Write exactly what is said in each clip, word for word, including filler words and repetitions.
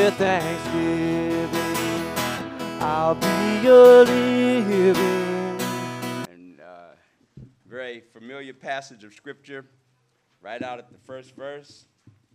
with thanksgiving. I'll be a living. And uh, very familiar passage of Scripture, right out at the first verse.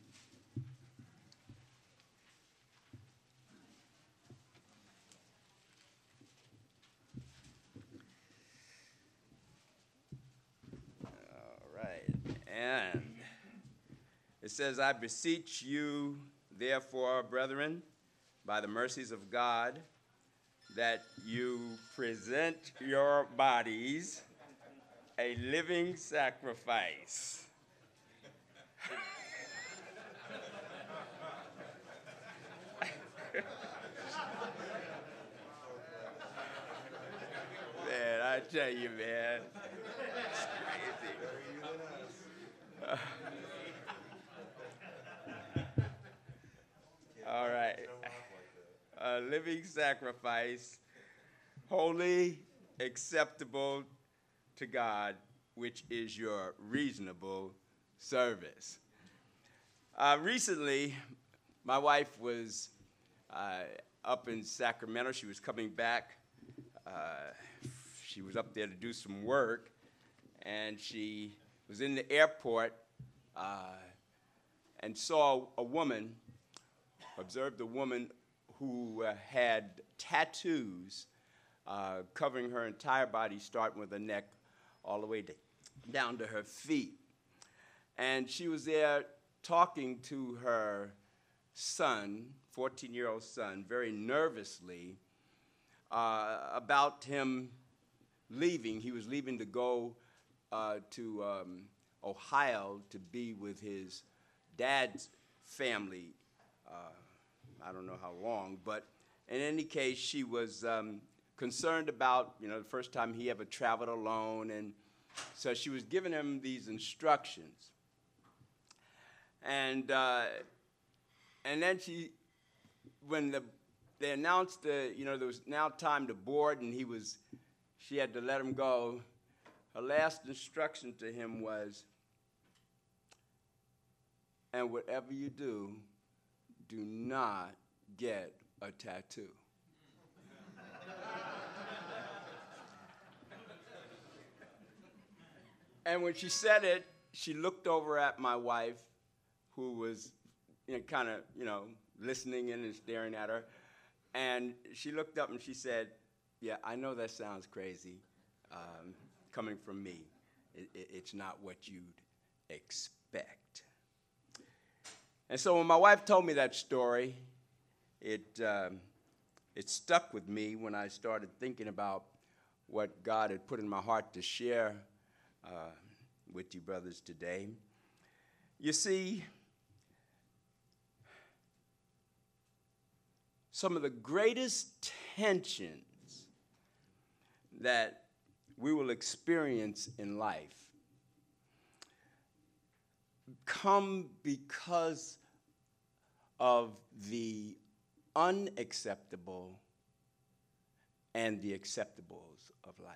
All right, and it says, I beseech you, therefore, brethren, by the mercies of God, that you present your bodies a living sacrifice. Man, I tell you, man, it's crazy. Uh, all right. A living sacrifice, holy, acceptable to God, which is your reasonable service. Uh, recently, my wife was uh, up in Sacramento. She was coming back. Uh, she was up there to do some work, and she was in the airport uh, and saw a woman, observed a woman who uh, had tattoos uh, covering her entire body, starting with her neck all the way to, down to her feet. And she was there talking to her son, fourteen-year-old son, very nervously uh, about him leaving. He was leaving to go uh, to um, Ohio to be with his dad's family. Uh, I don't know how long, but in any case, she was um, concerned about, you know, the first time he ever traveled alone, and so she was giving him these instructions. And uh, and then she, when the, they announced, the, you know, there was now time to board, and he was, she had to let him go. Her last instruction to him was, and whatever you do, do not get a tattoo. And when she said it, she looked over at my wife, who was, you know, kind of, you know, listening in and staring at her. And she looked up and she said, yeah, I know that sounds crazy um, coming from me. It, it, it's not what you'd expect. And so when my wife told me that story, it, um, it stuck with me when I started thinking about what God had put in my heart to share uh, with you brothers today. You see, some of the greatest tensions that we will experience in life come because of the unacceptable and the acceptables of life.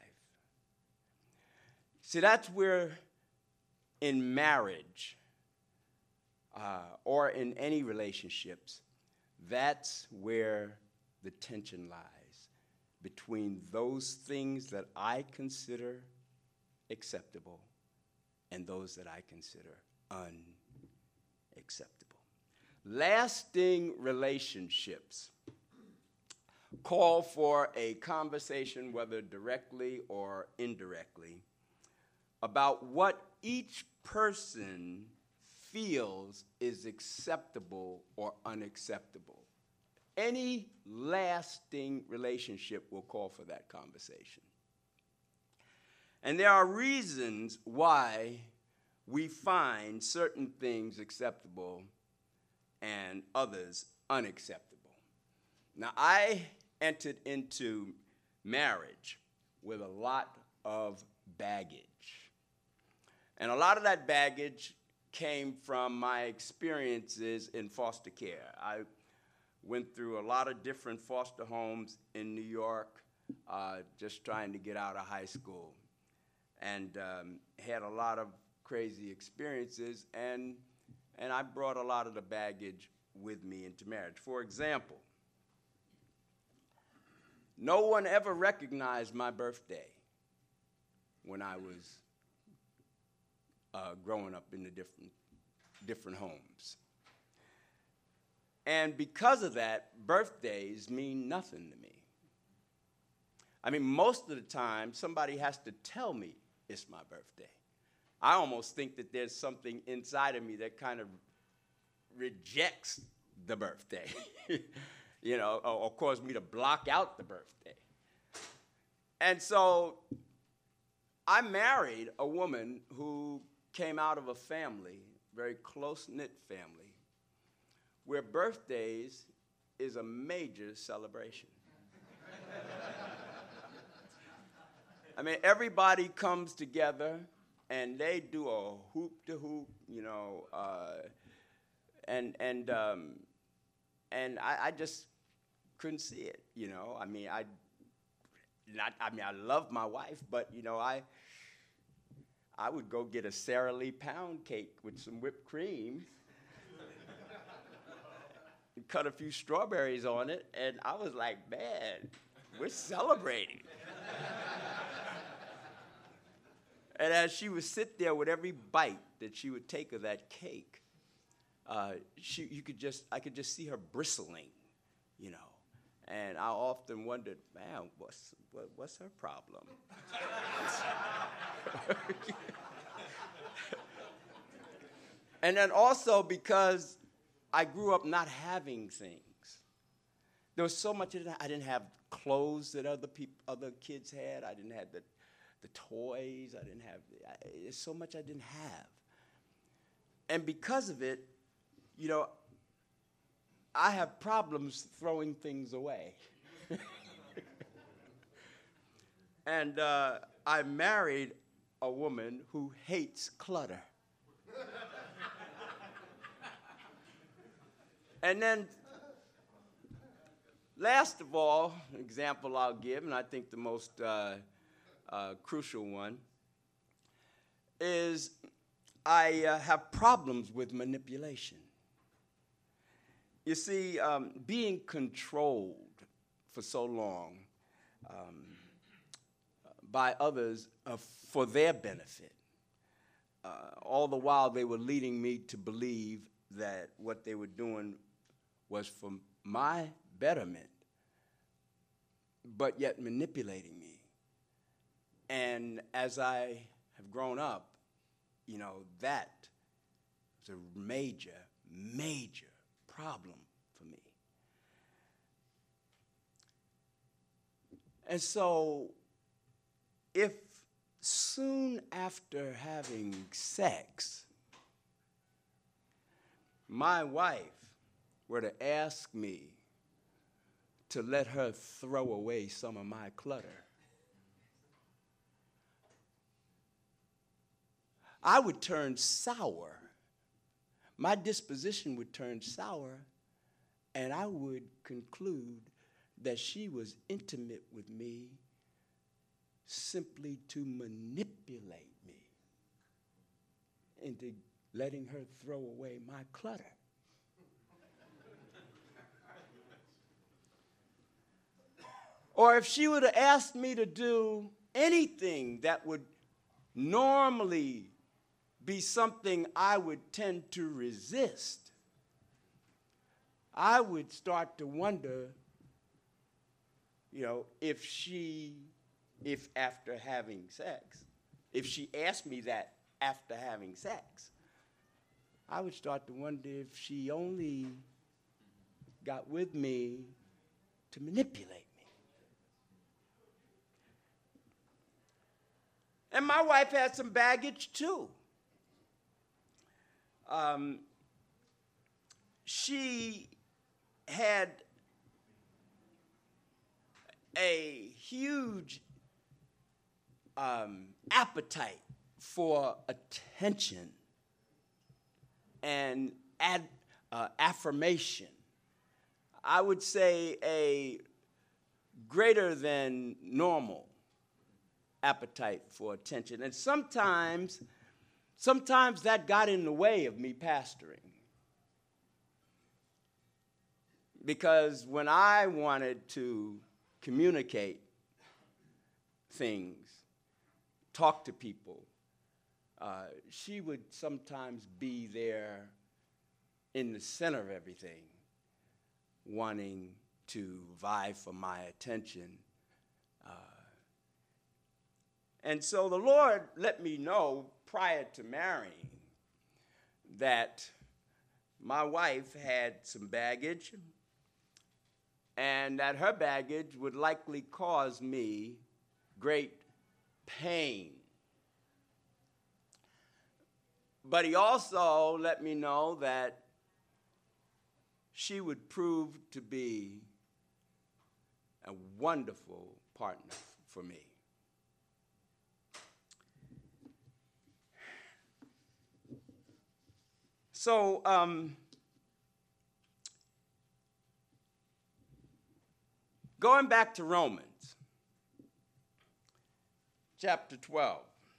See, that's where in marriage uh, or in any relationships, that's where the tension lies between those things that I consider acceptable and those that I consider unacceptable. Lasting relationships call for a conversation, whether directly or indirectly, about what each person feels is acceptable or unacceptable. Any lasting relationship will call for that conversation. And there are reasons why we find certain things acceptable and others unacceptable. Now, I entered into marriage with a lot of baggage. And a lot of that baggage came from my experiences in foster care. I went through a lot of different foster homes in New York, uh, just trying to get out of high school, and um, had a lot of crazy experiences, and, and I brought a lot of the baggage with me into marriage. For example, no one ever recognized my birthday when I was uh, growing up in the different, different homes. And because of that, birthdays mean nothing to me. I mean, most of the time, somebody has to tell me it's my birthday. I almost think that there's something inside of me that kind of rejects the birthday, you know, or, or cause me to block out the birthday. And so I married a woman who came out of a family, very close-knit family, where birthdays is a major celebration. I mean, everybody comes together and they do a hoop to hoop, you know, uh, and and um, and I, I just couldn't see it, you know. I mean, I not. I mean, I love my wife, but you know, I I would go get a Sara Lee pound cake with some whipped cream, and cut a few strawberries on it, and I was like, man, we're celebrating. And as she would sit there with every bite that she would take of that cake, uh, she, you could just, I could just see her bristling, you know. And I often wondered, man, what's, what, what's her problem? And then also because I grew up not having things. There was so much, I didn't have clothes that other people, other kids had. I didn't have the The toys, I didn't have, I, there's so much I didn't have. And because of it, you know, I have problems throwing things away. And uh, I married a woman who hates clutter. And then, last of all, an example I'll give, and I think the most uh, Uh, crucial one, is I uh, have problems with manipulation. You see, um, being controlled for so long um, by others uh, for their benefit, uh, all the while they were leading me to believe that what they were doing was for my betterment, but yet manipulating me. And as I have grown up, you know, that is a major, major problem for me. And so if soon after having sex, my wife were to ask me to let her throw away some of my clutter, I would turn sour. My disposition would turn sour, and I would conclude that she was intimate with me simply to manipulate me into letting her throw away my clutter. Or if she would have asked me to do anything that would normally be something I would tend to resist, I would start to wonder, you know, if she, if after having sex, if she asked me that after having sex, I would start to wonder if she only got with me to manipulate me. And my wife had some baggage too. Um, she had a huge um, appetite for attention and ad, uh, affirmation. I would say a greater than normal appetite for attention. And sometimes, sometimes that got in the way of me pastoring. Because when I wanted to communicate things, talk to people, uh, she would sometimes be there in the center of everything, wanting to vie for my attention. Uh, and so the Lord let me know prior to marrying that my wife had some baggage, and that her baggage would likely cause me great pain. But he also let me know that she would prove to be a wonderful partner for me. So, um, going back to Romans, chapter twelve,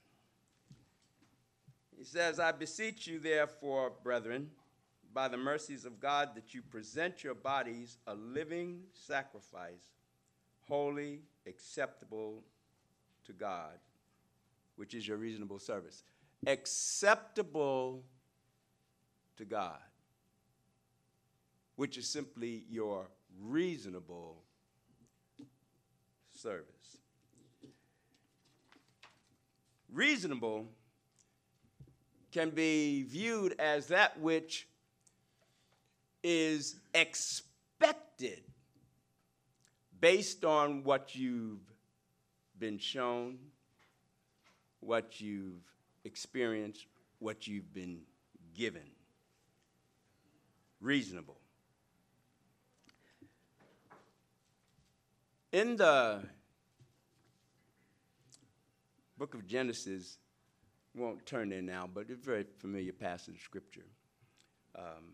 he says, I beseech you, therefore, brethren, by the mercies of God, that you present your bodies a living sacrifice, holy, acceptable to God, which is your reasonable service. Acceptable to God, which is simply your reasonable service. Reasonable can be viewed as that which is expected based on what you've been shown, what you've experienced, what you've been given. Reasonable. In the book of Genesis, we won't turn there now, but it's a very familiar passage of Scripture. Um,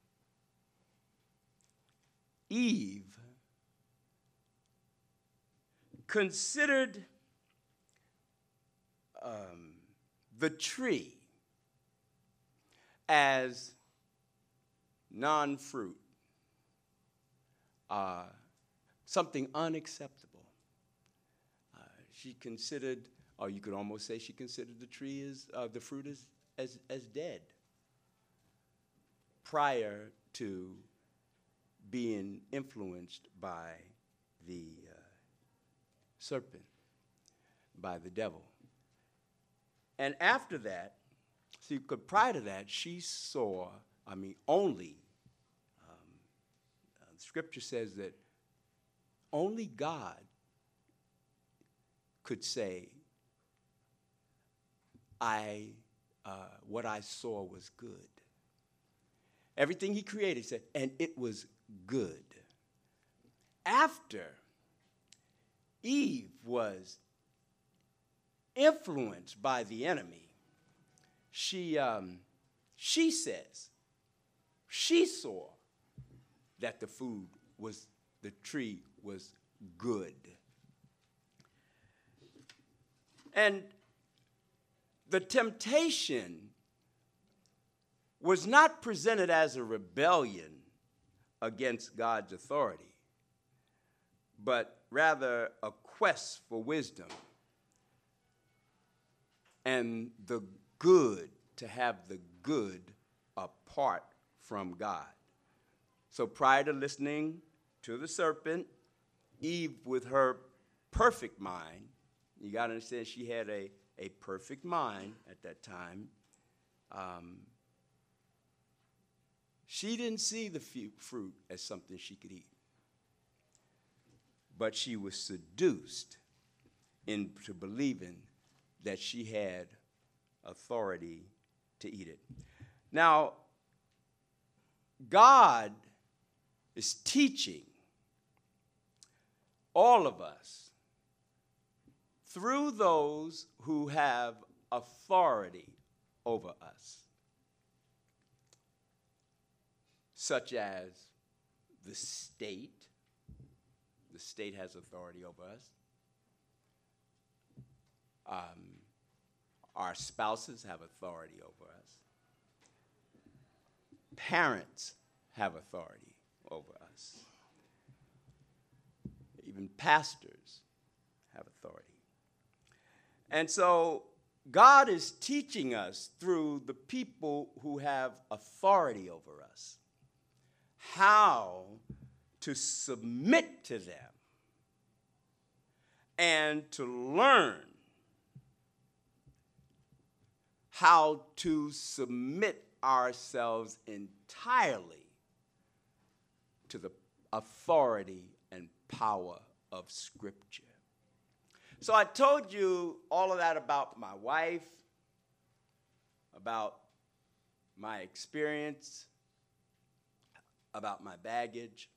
Eve considered um, the tree as non-fruit, uh, something unacceptable. Uh, she considered, or you could almost say she considered the tree as, uh, the fruit as, as, as dead prior to being influenced by the uh, serpent, by the devil. And after that, see, prior to that, she saw, I mean, only, um, uh, the scripture says that only God could say, I, uh, what I saw was good. Everything he created said, and it was good. After Eve was influenced by the enemy, she, um, she says, she saw that the food was, the tree was good. And the temptation was not presented as a rebellion against God's authority, but rather a quest for wisdom and the good, to have the good apart from God. So prior to listening to the serpent, Eve, with her perfect mind, you got to understand she had a, a perfect mind at that time, um, she didn't see the fruit as something she could eat. But she was seduced into believing that she had authority to eat it. Now, God is teaching all of us through those who have authority over us, such as the state. The state has authority over us. Um, our spouses have authority over us. Parents have authority over us. Even pastors have authority. And so God is teaching us through the people who have authority over us how to submit to them and to learn how to submit ourselves entirely to the authority and power of Scripture. So I told you all of that about my wife, about my experience, about my baggage,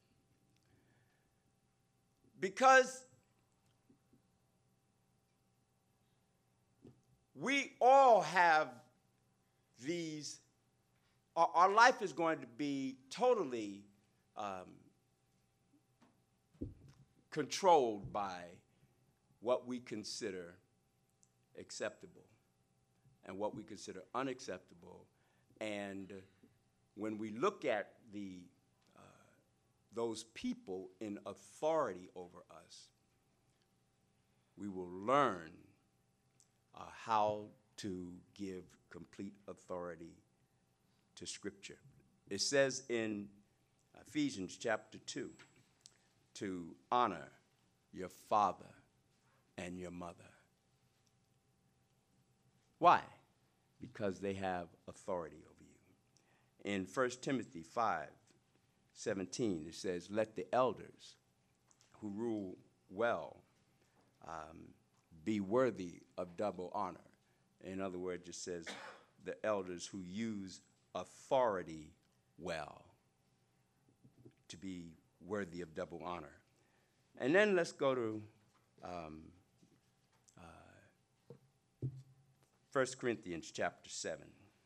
because we all have these, our, our life is going to be totally um, controlled by what we consider acceptable and what we consider unacceptable. And when we look at the uh, those people in authority over us, we will learn uh, how to give complete authority to Scripture. It says in Ephesians chapter two to honor your father and your mother. Why? Because they have authority over you. In First Timothy five seventeen, it says, let the elders who rule well um, be worthy of double honor. In other words, it says the elders who use authority well to be worthy of double honor. And then let's go to um, uh, First Corinthians chapter seven.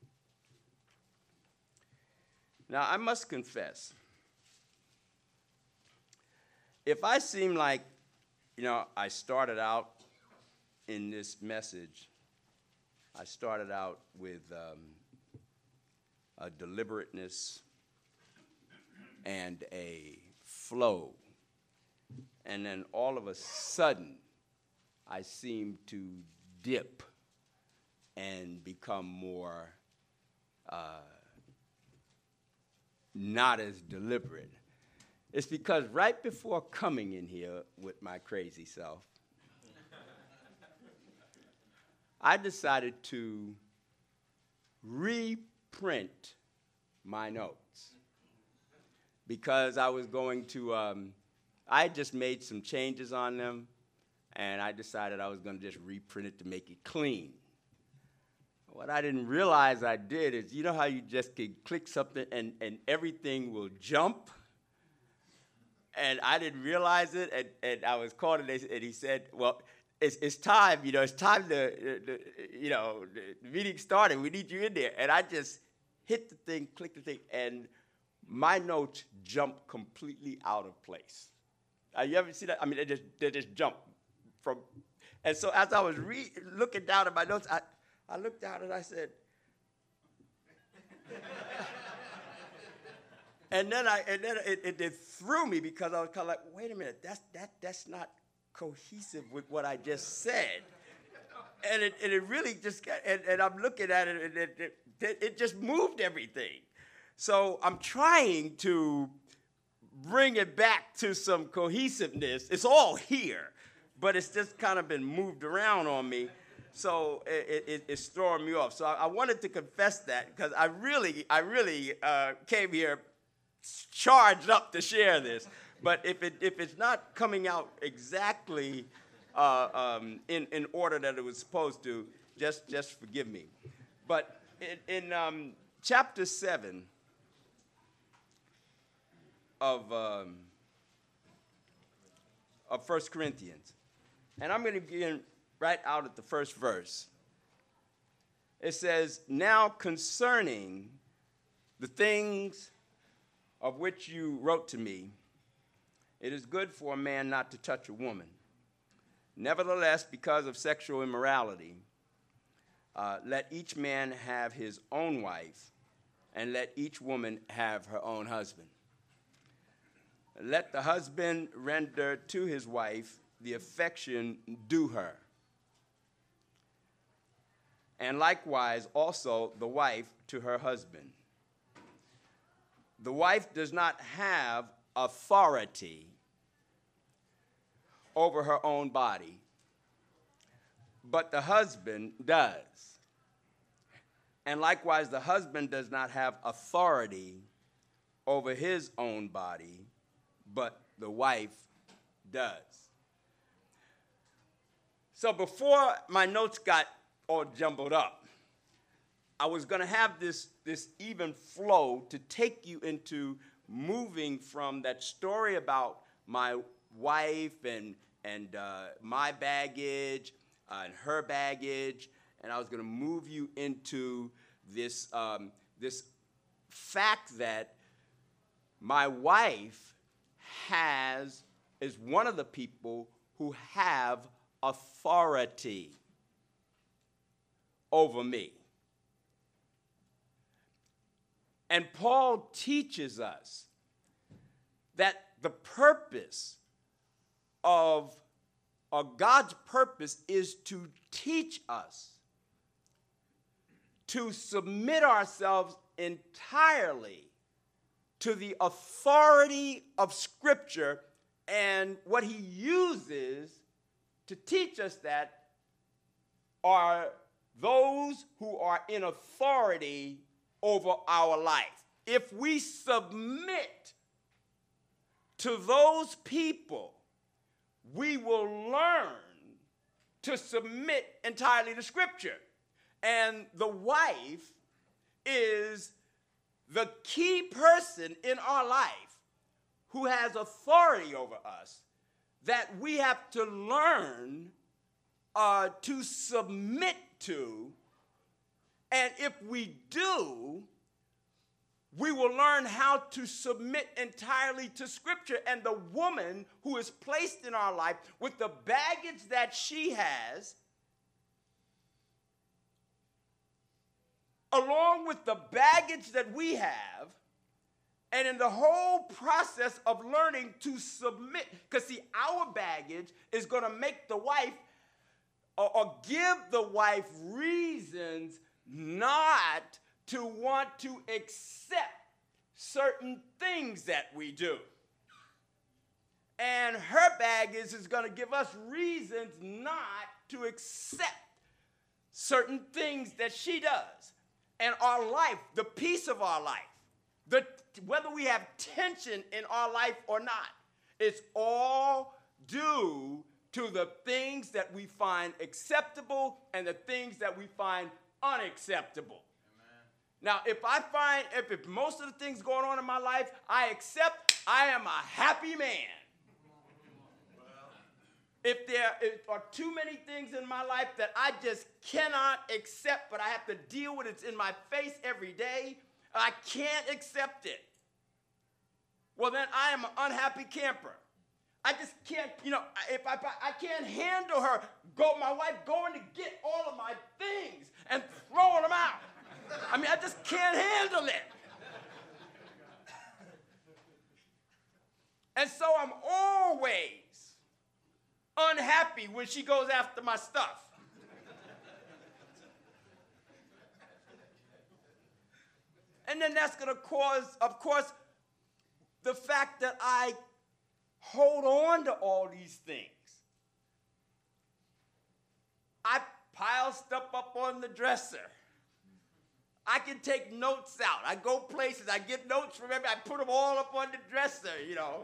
Now, I must confess, if I seem like, you know, I started out in this message, I started out with um, a deliberateness and a flow, and then all of a sudden, I seem to dip and become more uh, not as deliberate. It's because right before coming in here with my crazy self, I decided to reprint my notes because I was going to, um, I just made some changes on them, and I decided I was going to just reprint it to make it clean. What I didn't realize I did is, you know how you just can click something and, and everything will jump? And I didn't realize it, and, and I was called, and, they, and he said, well, it's, it's time, you know, it's time to, uh, you know, the meeting started, we need you in there. And I just hit the thing, click the thing, and my notes jumped completely out of place. Uh, you ever see that? I mean, they just, they just jumped from, and so as I was re- looking down at my notes, I, I looked down and I said, and then I, and then it, it, it threw me because I was kind of like, wait a minute, that's, that, that's not cohesive with what I just said. And it, and it really just got, and, and I'm looking at it, and it, it, it just moved everything. So I'm trying to bring it back to some cohesiveness. It's all here, but it's just kind of been moved around on me. So it, it, it's throwing me off. So I, I wanted to confess that because I really, I really uh, came here charged up to share this. But if it if it's not coming out exactly uh, um, in in order that it was supposed to, just just forgive me. But in, in um, chapter seven of um, of First Corinthians, and I'm going to begin right out at the first verse. It says, "Now concerning the things of which you wrote to me, it is good for a man not to touch a woman. Nevertheless, because of sexual immorality, uh, let each man have his own wife, and let each woman have her own husband." Let the husband render to his wife the affection due her. And likewise also the wife to her husband. The wife does not have authority over her own body, but the husband does. And likewise, the husband does not have authority over his own body, but the wife does. So before my notes got all jumbled up, I was going to have this, this even flow to take you into moving from that story about my wife and, and uh, my baggage uh, and her baggage, and I was going to move you into this, um, this fact that my wife has, is one of the people who have authority over me. And Paul teaches us that the purpose of, or God's purpose is to teach us to submit ourselves entirely to the authority of Scripture, and what he uses to teach us that are those who are in authority over our life. If we submit to those people, we will learn to submit entirely to Scripture. And the wife is the key person in our life who has authority over us that we have to learn uh, to submit to. And if we do, we will learn how to submit entirely to Scripture. And the woman who is placed in our life with the baggage that she has, along with the baggage that we have, and in the whole process of learning to submit, because see, our baggage is going to make the wife, or, or give the wife reasons not to want to accept certain things that we do. And her baggage is going to give us reasons not to accept certain things that she does. And our life, the peace of our life, the, whether we have tension in our life or not, it's all due to the things that we find acceptable and the things that we find unacceptable. Amen. Now, if I find, if, if most of the things going on in my life I accept, I am a happy man. If there are too many things in my life that I just cannot accept, but I have to deal with, it's in my face every day, I can't accept it, well, then I am an unhappy camper. I just can't, you know, if I, I can't handle her, go, my wife going to get all of my things and throwing them out. I mean, I just can't handle it. And so I'm always unhappy when she goes after my stuff. And then that's going to cause, of course, the fact that I hold on to all these things. I pile stuff up on the dresser. I can take notes out. I go places. I get notes from everybody. I put them all up on the dresser, you know.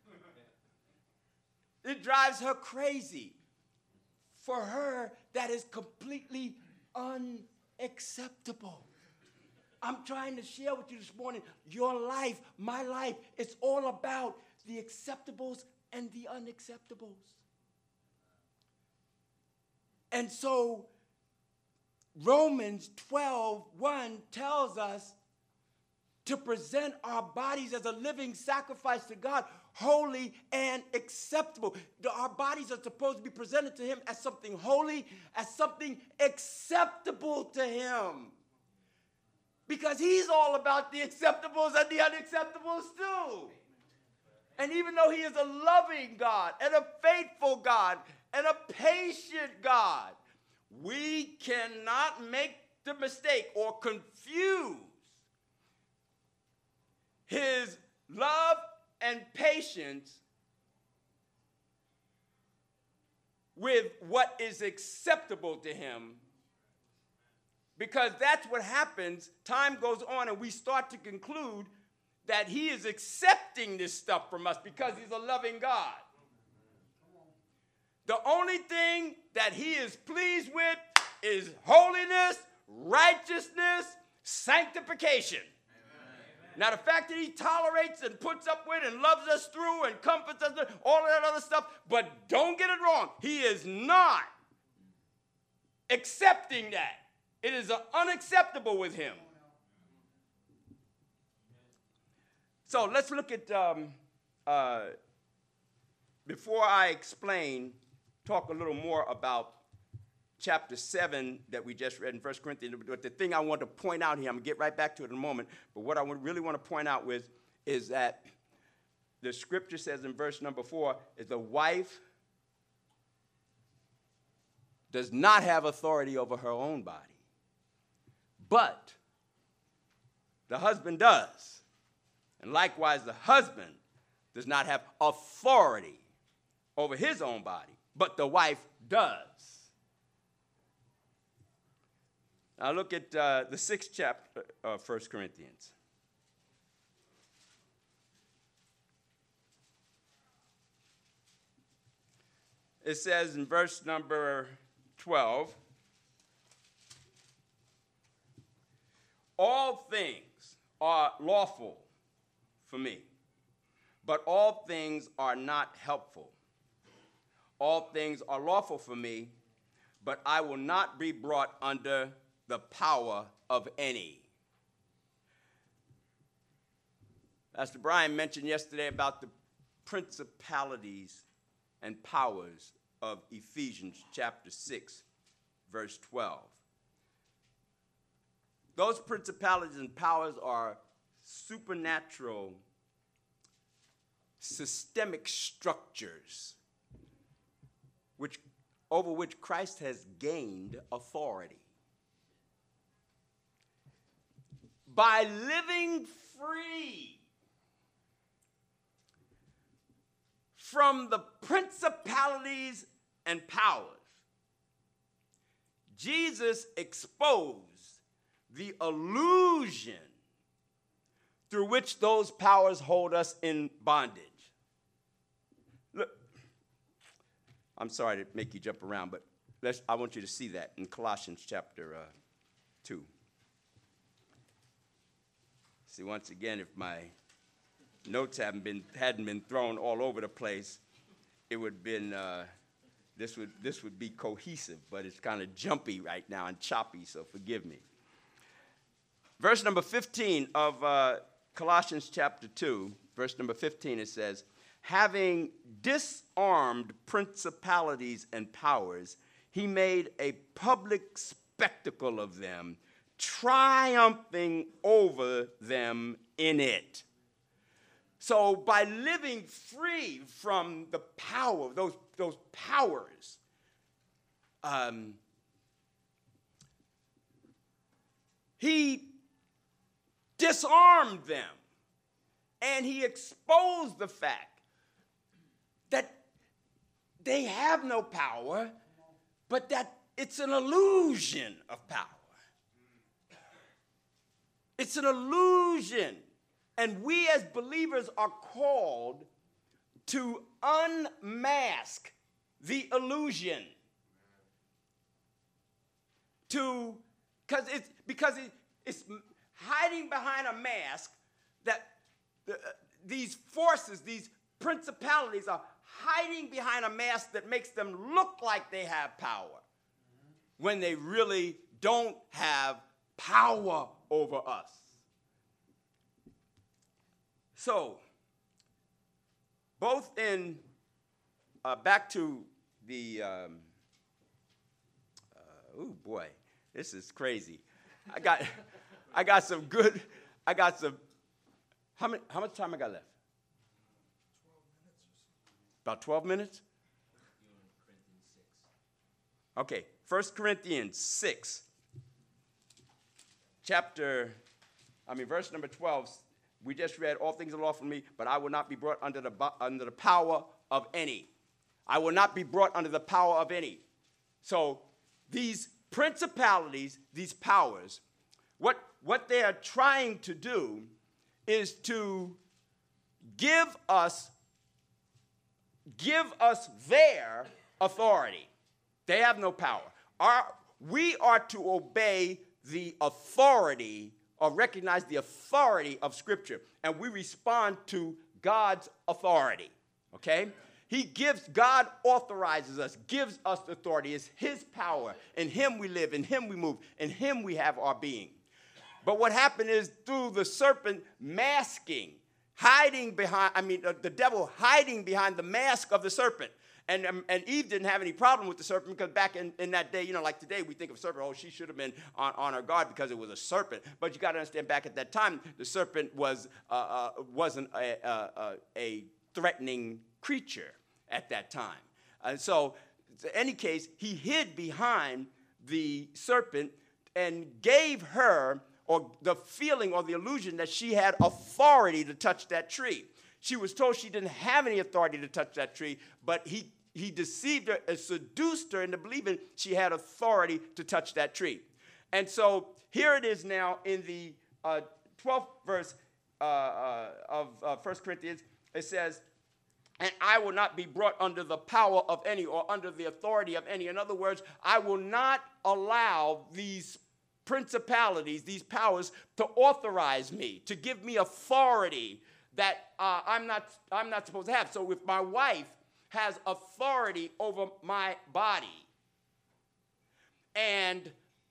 It drives her crazy. For her, that is completely unacceptable. I'm trying to share with you this morning, your life, my life, it's all about the acceptables and the unacceptables. And so Romans twelve one tells us to present our bodies as a living sacrifice to God, holy and acceptable. Our bodies are supposed to be presented to him as something holy, as something acceptable to him. Because he's all about the acceptables and the unacceptables too. And even though he is a loving God and a faithful God and a patient God, we cannot make the mistake or confuse his love and patience with what is acceptable to him, because that's what happens. Time goes on and we start to conclude that he is accepting this stuff from us because he's a loving God. The only thing that he is pleased with is holiness, righteousness, sanctification. Amen. Now, the fact that he tolerates and puts up with and loves us through and comforts us, all of that other stuff, but don't get it wrong, he is not accepting that. It is unacceptable with him. So let's look at, um, uh, before I explain, talk a little more about chapter seven that we just read in First Corinthians. But the thing I want to point out here, I'm going to get right back to it in a moment, but what I really want to point out with is that the scripture says in verse number four, is the wife does not have authority over her own body, but the husband does. And likewise, the husband does not have authority over his own body, but the wife does. Now look at uh, the sixth chapter of First Corinthians. It says in verse number twelve, all things are lawful for me, but all things are not helpful. All things are lawful for me, but I will not be brought under the power of any. Pastor Brian mentioned yesterday about the principalities and powers of Ephesians chapter six, verse twelve. Those principalities and powers are supernatural, systemic structures which, over which Christ has gained authority. By living free from the principalities and powers, Jesus exposed the illusion through which those powers hold us in bondage. Look, I'm sorry to make you jump around, but let's, I want you to see that in Colossians chapter uh, two. See, once again, if my notes haven't been, hadn't been thrown all over the place, it would have been, uh, this would, this would be cohesive, but it's kind of jumpy right now and choppy, so forgive me. Verse number fifteen of uh, Colossians chapter two, verse number fifteen, it says, having disarmed principalities and powers, he made a public spectacle of them, triumphing over them in it. So by living free from the power, those, those powers, um, he disarmed them, and he exposed the fact that they have no power, but that it's an illusion of power. It's an illusion. And we as believers are called to unmask the illusion. To, cause it's, because it, it's hiding behind a mask that uh, these forces, these principalities are hiding behind a mask that makes them look like they have power when they really don't have power over us. So, both in, uh, back to the, um, uh, oh boy, this is crazy. I got, I got some good, I got some, how, many, how much time I got left? About twelve minutes? Okay, First Corinthians six. Chapter, I mean, verse number twelve. We just read, all things are lawful for me, but I will not be brought under the, under the power of any. I will not be brought under the power of any. So these principalities, these powers, what, what they are trying to do is to give us, give us their authority. They have no power. Our, we are to obey the authority or recognize the authority of Scripture, and we respond to God's authority, okay? He gives, God authorizes us, gives us authority. It's his power. In him we live, in him we move, in him we have our being. But what happened is through the serpent masking, hiding behind, I mean, uh, the devil hiding behind the mask of the serpent. And, um, and Eve didn't have any problem with the serpent because back in, in that day, you know, like today, we think of serpent, oh, she should have been on, on her guard because it was a serpent. But you got to understand, back at that time, the serpent was, uh, uh, wasn't a, a, a threatening creature at that time. And so, in any case, he hid behind the serpent and gave her or the feeling or the illusion that she had authority to touch that tree. She was told she didn't have any authority to touch that tree, but he, he deceived her and seduced her into believing she had authority to touch that tree. And so here it is now in the uh, twelfth verse uh, uh, of uh, First Corinthians. It says, and I will not be brought under the power of any or under the authority of any. In other words, I will not allow these principalities, these powers, to authorize me, to give me authority that uh, I'm not, I'm not supposed to have. So if my wife has authority over my body, and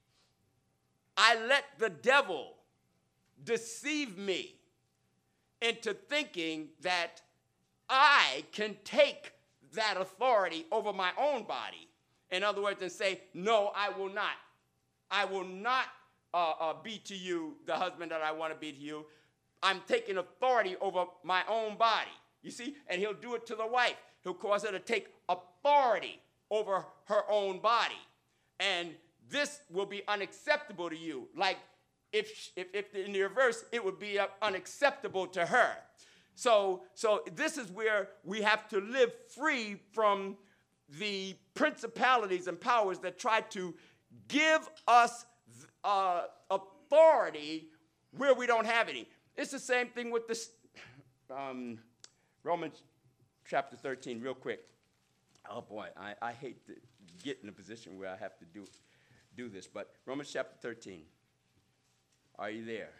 I let the devil deceive me into thinking that I can take that authority over my own body, in other words, and say, no, I will not. I will not uh, uh, be to you the husband that I want to be to you. I'm taking authority over my own body, you see? And he'll do it to the wife. He'll cause her to take authority over her own body. And this will be unacceptable to you. Like if, if, if in the reverse, it would be uh, unacceptable to her. So, so this is where we have to live free from the principalities and powers that try to give us uh, authority where we don't have any. It's the same thing with this, um, Romans chapter thirteen, real quick. Oh boy, I, I hate to get in a position where I have to do, do this, but Romans chapter thirteen. Are you there?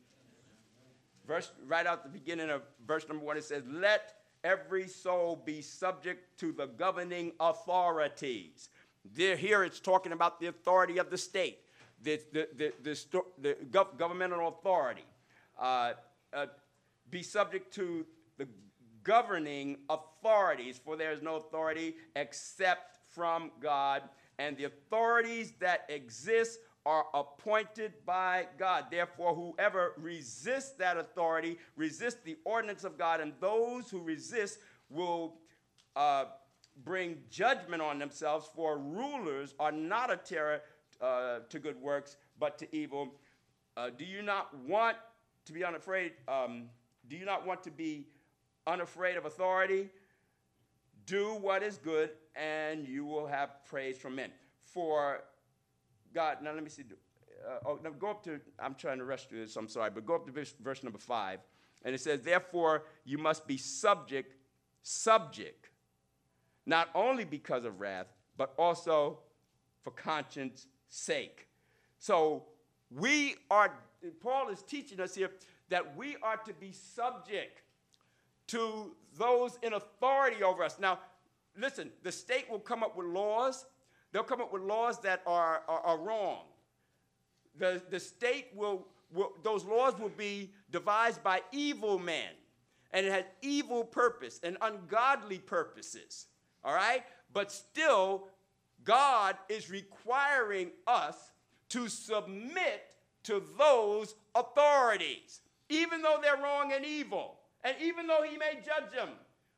Verse, right out the beginning of verse number one, it says, let every soul be subject to the governing authorities. There, here it's talking about the authority of the state, the, the, the, the, the gov- governmental authority. Uh, uh, be subject to the governing authorities, for there is no authority except from God, and the authorities that exist are appointed by God. Therefore, whoever resists that authority resists the ordinance of God, and those who resist will uh, bring judgment on themselves, for rulers are not a terror uh, to good works, but to evil. Uh, do you not want to be unafraid? Um, do you not want to be unafraid of authority? Do what is good, and you will have praise from men. For God, now let me see. Uh, oh, now go up to, I'm trying to rush through this, I'm sorry, but go up to verse, verse number five. And it says, therefore, you must be subject, subject, not only because of wrath, but also for conscience sake. So we are, Paul is teaching us here that we are to be subject to those in authority over us. Now, listen, the state will come up with laws. They'll come up with laws that are, are, are wrong. The, the state will, will, those laws will be devised by evil men, and it has evil purpose and ungodly purposes, all right? But still, God is requiring us to submit to those authorities, even though they're wrong and evil, and even though he may judge them.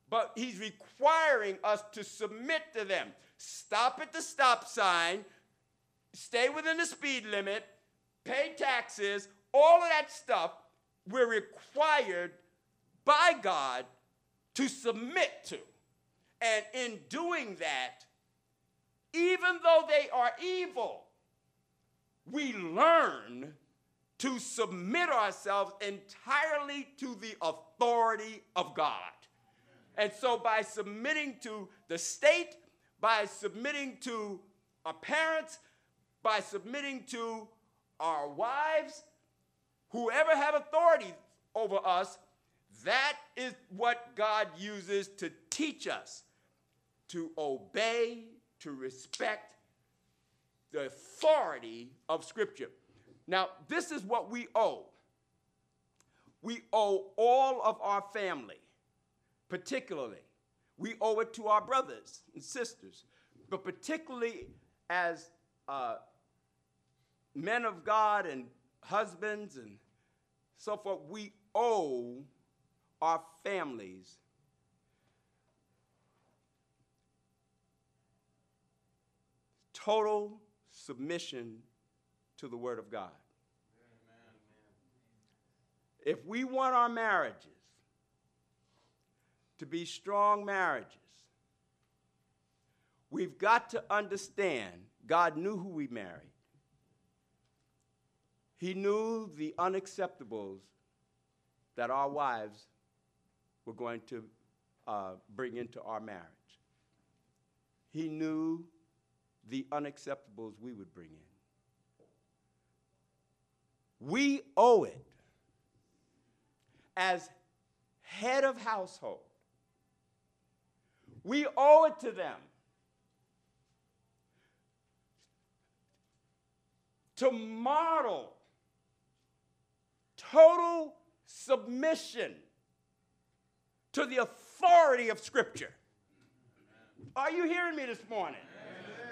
but he's requiring us to submit to them. Stop at the stop sign, stay within the speed limit, pay taxes, all of that stuff we're required by God to submit to. And in doing that, even though they are evil, we learn to submit ourselves entirely to the authority of God. And so by submitting to the state, by submitting to our parents, by submitting to our wives, whoever have authority over us, that is what God uses to teach us to obey, to respect the authority of Scripture. Now, this is what we owe. We owe all of our family, particularly. We owe it to our brothers and sisters, but particularly as uh, men of God and husbands and so forth, we owe our families total submission to the Word of God. Amen. If we want our marriages to be strong marriages, we've got to understand God knew who we married. He knew the unacceptables that our wives were going to uh, bring into our marriage. He knew the unacceptables we would bring in. We owe it as head of household. We owe it to them to model total submission to the authority of Scripture. Are you hearing me this morning? Amen.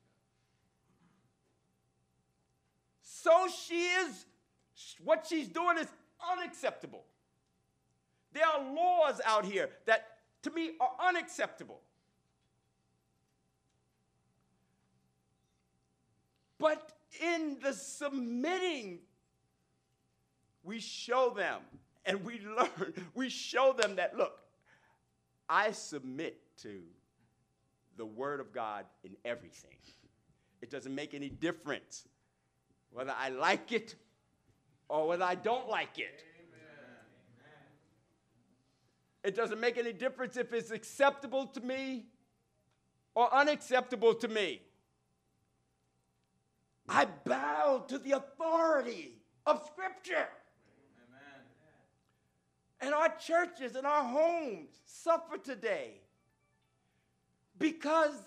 So she is, what she's doing is unacceptable. There are laws out here that, to me, are unacceptable. But in the submitting, we show them, and we learn, we show them that, look, I submit to the Word of God in everything. It doesn't make any difference whether I like it or whether I don't like it. Amen. It doesn't make any difference if it's acceptable to me or unacceptable to me. I bow to the authority of Scripture. Amen. And our churches and our homes suffer today because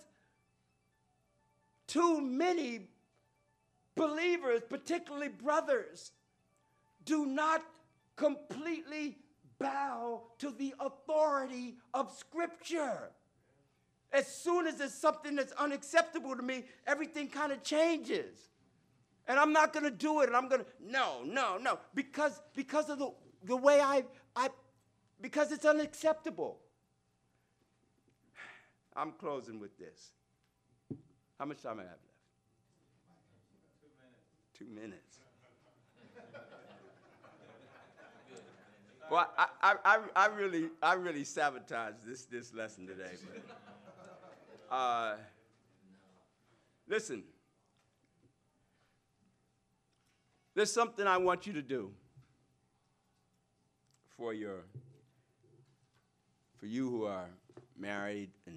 too many believers, particularly brothers, do not completely bow to the authority of Scripture. As soon as it's something that's unacceptable to me, everything kind of changes. And I'm not going to do it, and I'm going to, no, no, no, because, because of the, the way I, I, because it's unacceptable. I'm closing with this. How much time I have left? Two minutes. Two minutes. Well, I, I, I, I really, I really sabotaged this, this lesson today. But, uh, listen, there's something I want you to do for your, for you who are married, and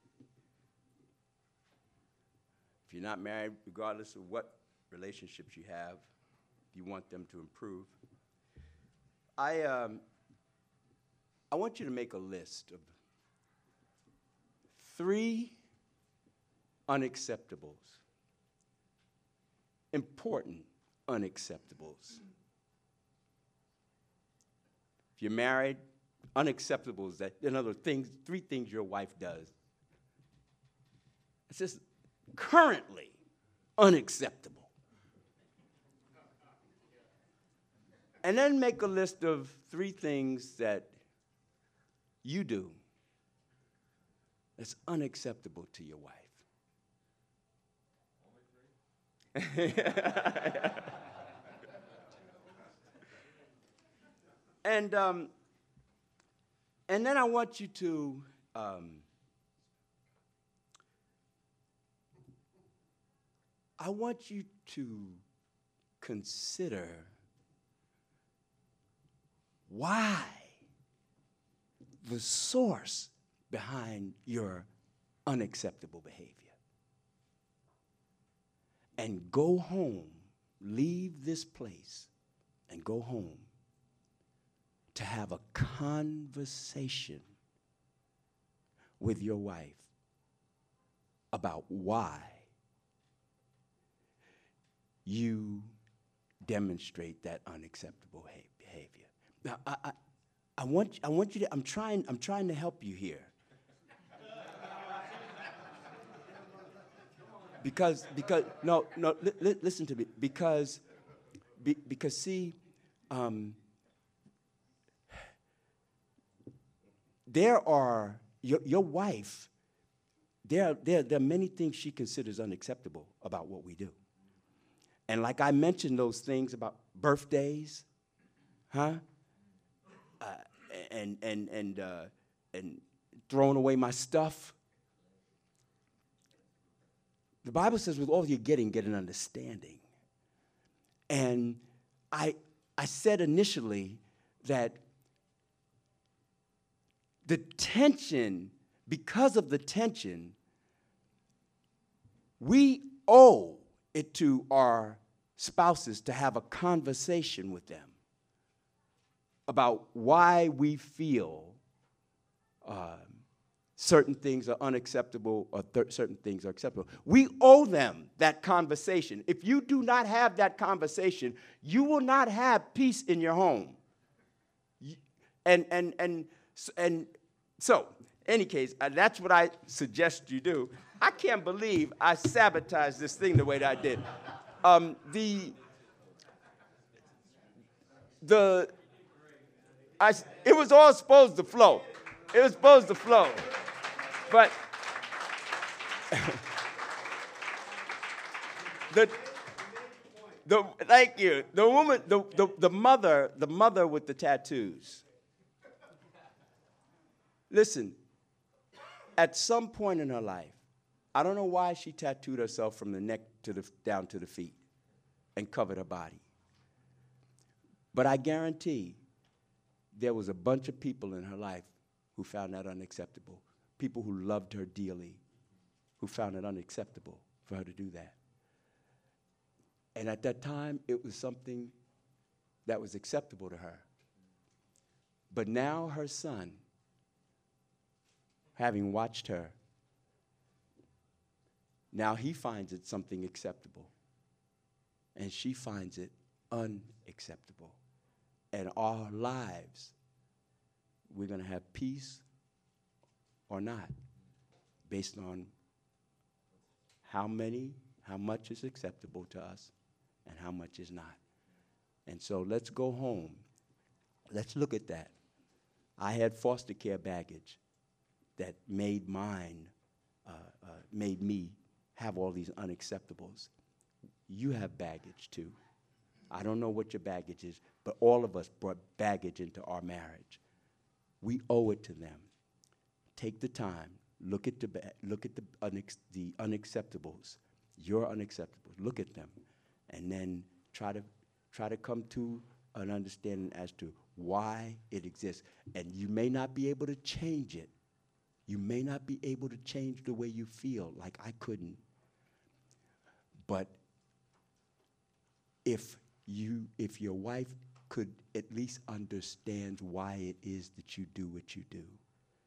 if you're not married, regardless of what relationships you have, if you want them to improve. I, um, I want you to make a list of three unacceptables, important unacceptables. If you're married, unacceptables, that, in other things, three things your wife does. It's just currently unacceptable. And then make a list of three things that you do that's unacceptable to your wife? and um, and then I want you to um, I want you to consider why the source behind your unacceptable behavior. And go home, leave this place, and go home to have a conversation with your wife about why you demonstrate that unacceptable behavior. Now, I, I, I want, I want you to. I'm trying. I'm trying to help you here. Because, because, no, no. Li- li- listen to me. Because, be, because, see, um, there are your your wife. There, there, there are many things she considers unacceptable about what we do. And like I mentioned, those things about birthdays, huh? Uh, and and and uh, and throwing away my stuff. The Bible says, with all you're getting, get an understanding. And I, I said initially that the tension, because of the tension, we owe it to our spouses to have a conversation with them about why we feel uh, certain things are unacceptable or th- certain things are acceptable. We owe them that conversation. If you do not have that conversation, you will not have peace in your home. And and and and so, any case, uh, that's what I suggest you do. I can't believe I sabotaged this thing the way that I did. Um, the the I, it was all supposed to flow. It was supposed to flow. But the, the thank you. The woman, the, the, the mother, the mother with the tattoos. Listen, at some point in her life, I don't know why she tattooed herself from the neck to the down to the feet and covered her body. But I guarantee there was a bunch of people in her life who found that unacceptable. People who loved her dearly, who found it unacceptable for her to do that. And at that time, it was something that was acceptable to her. But now her son, having watched her, now he finds it something acceptable. And she finds it unacceptable. And our lives, we're going to have peace or not, based on how many, how much is acceptable to us and how much is not. And so let's go home. Let's look at that. I had foster care baggage that made mine, uh, uh, made me have all these unacceptables. You have baggage too. I don't know what your baggage is, but all of us brought baggage into our marriage. We owe it to them. Take the time, look at the ba- look at the unex- the unacceptables, your unacceptables. Look at them, and then try to try to come to an understanding as to why it exists. And you may not be able to change it. You may not be able to change the way you feel, like I couldn't. But if you, if your wife could at least understand why it is that you do what you do,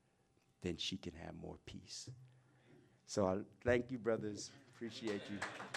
then she can have more peace. So I thank you, brothers. Appreciate you.